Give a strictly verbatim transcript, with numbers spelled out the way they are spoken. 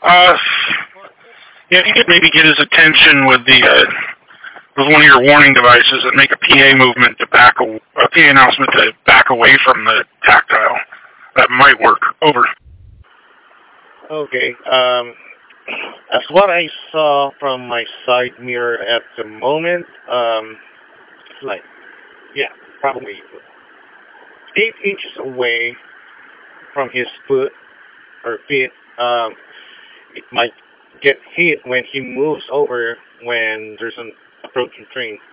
Uh, yeah, you could maybe get his attention with the uh, with one of your warning devices and make a P A movement to back a, a P A announcement to back away from the tactile. That might work. Over. Okay. Um, as what I saw from my side mirror at the moment, um, it's like, yeah, probably eight inches away from his foot or feet. Um, it might get hit when he moves over when there's an approaching train.